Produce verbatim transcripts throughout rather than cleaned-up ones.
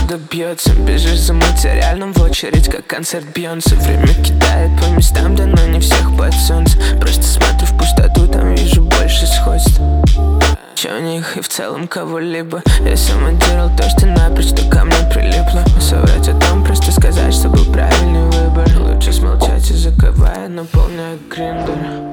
сердце бьется. Бежишь за материальным в очередь, как концерт Бейонсе. Время кидает по местам, да но не всех под солнце. Просто смотрю в пустоту, там вижу больше сходств. Че у них и в целом кого-либо. Я сама делал то, что напрочь то ко мне прилипло. Соврать о том, просто сказать, что был правильный выбор. Лучше смолчать, языковая, наполняя гриндер.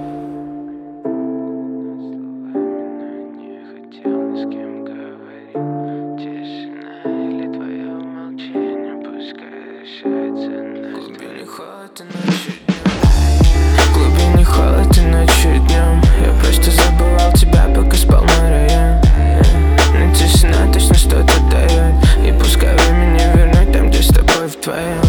В глубине холод и ночью и днем. Я просто забывал тебя, пока спал на район. Но тишина точно что-то дает. И пускай время не вернуть там, где с тобой вдвоем.